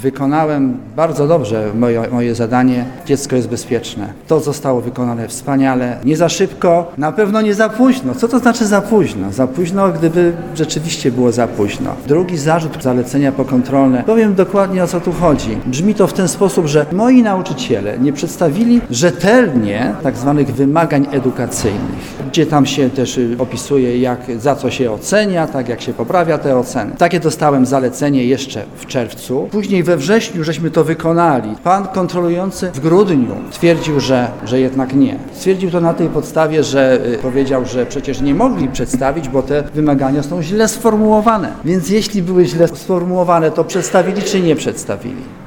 Wykonałem bardzo dobrze moje zadanie. Dziecko jest bezpieczne. To zostało wykonane wspaniale. Nie za szybko, na pewno nie za późno. Co to znaczy za późno? Za późno, gdyby rzeczywiście było za późno. Drugi zarzut, zalecenia pokontrolne. Powiem dokładnie, o co tu chodzi. Brzmi to w ten sposób, że moi nauczyciele nie przedstawili rzetelnie tak zwanych wymagań edukacyjnych, gdzie tam się też opisuje, za co się ocenia, tak jak się poprawia te oceny. Takie dostałem zalecenie jeszcze w czerwcu. Później we wrześniu żeśmy to wykonali. Pan kontrolujący w grudniu twierdził, że jednak nie. Stwierdził to na tej podstawie, że powiedział, że przecież nie mogli przedstawić, bo te wymagania są źle sformułowane. Więc jeśli były źle sformułowane, to przedstawili czy nie przedstawili?